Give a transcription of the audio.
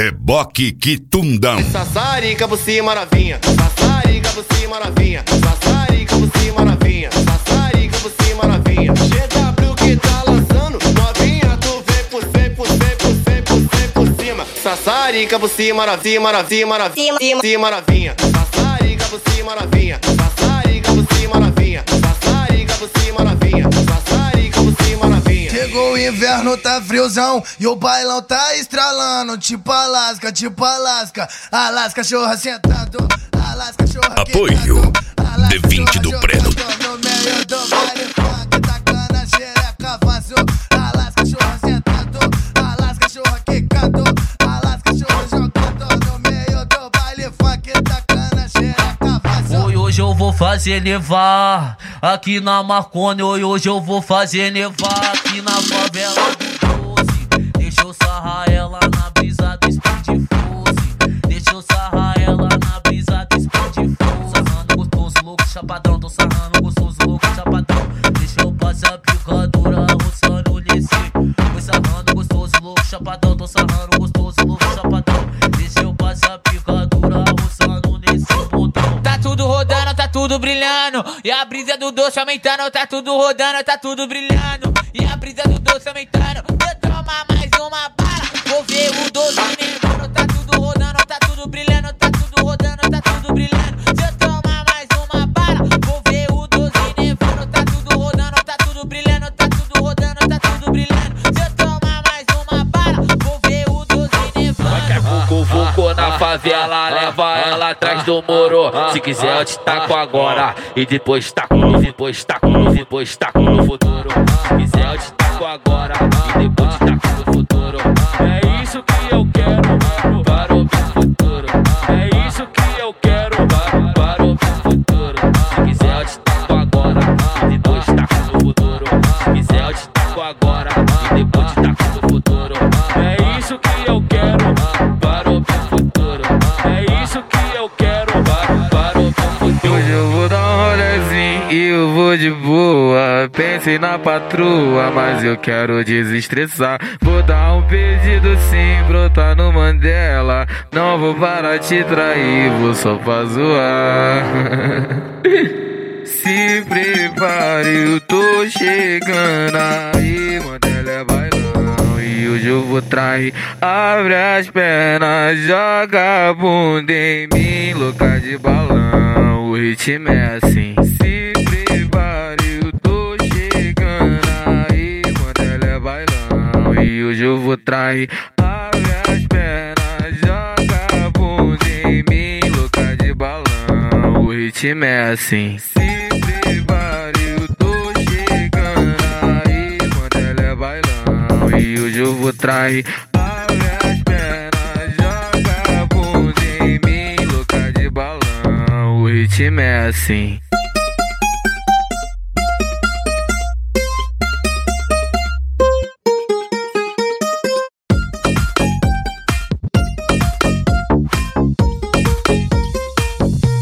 Reboque Quitundão. Sassarica por cima novinha, sassarica por cima novinha, sassarica por cima novinha, sassarica por cima novinha. GW que tá lançando, novinha, tu vem por cima. Sassarica por cima novinha, cima novinha. Sassarica por cima novinha, sassarica por cima novinha, sassarica por cima novinha, sassarica por cima novinha. Chegou o inverno, tá friozão e o bailão tá estralando. Tipo Alasca, Alasca, cachorra sentado, Alasca, cachorra Apoio D20 do Preno. No meio do baile funk, tacando a xereca, vazou. Alasca, cachorra sentado, Alasca, cachorra quicando, Alasca, cachorra jogando. No meio do baile funk, tacando a xereca, vazou. Hoje eu vou fazer nevar aqui na Marconi. Hoje eu vou fazer nevar aqui na favela do 12. Deixa eu sarrar ela na brisa do Speed Force. Deixa eu sarrar ela na brisa do Speed Force. Sarrando gostoso, louco, chapadão. Tô sarrando gostoso, louco, chapadão. Deixa eu passar a picadura, roçando nesse. Foi sarrando gostoso, louco, chapadão. Tô sarrando gostoso, louco, chapadão. Deixa eu passar a picadura, roçando nesse botão. Tá tudo rodando, tá tudo brilhando. E a brisa do doce aumentando. Tá tudo rodando, tá tudo brilhando. E a brisa do doce aumentando. Eu tomar mais uma bala, vou ver o doce nevando. Tá tudo rodando, tá tudo brilhando. Tá tudo rodando, tá tudo brilhando. Se eu tomar mais uma bala, vou ver o doce nevando. Tá tudo rodando, tá tudo brilhando. Tá tudo rodando, tá tudo brilhando. Se eu tomar mais uma bala, vou ver o doce nevando. Vai que é vucu na favela, leva ela atrás do muro. Se quiser eu te taco agora e depois taco no futuro. Se quiser eu te taco agora e depois taco no futuro. É isso que eu quero para o futuro. É isso que eu quero para o futuro. Se quiser eu te taco agora e depois taco no futuro. Se quiser eu te taco agora e depois taco no futuro. É isso que eu quero para o futuro. É isso que eu quero para o futuro. Hoje eu vou dar um rolezinho e eu vou de boa. Pensei na patroa, mas eu quero desestressar. Vou dar um pedido sim, brotar no Mandela. Não vou parar de te trair, vou só pra zoar. Se prepare, eu tô chegando aí. Mandela é bailão e hoje eu vou trair. Abre as pernas, joga a bunda em mim, louca de balão. O ritmo é assim. Se prepare, eu tô chegando aí. Mandela é bailão e hoje eu vou trair. Abre as pernas, joga a bunda em mim, louca de balão. O ritmo é assim. Se prepare, eu tô chegando aí. Mandela é bailão e hoje eu vou trair. Abre as pernas, joga a bunda em mim, louca de balão. O ritmo é assim.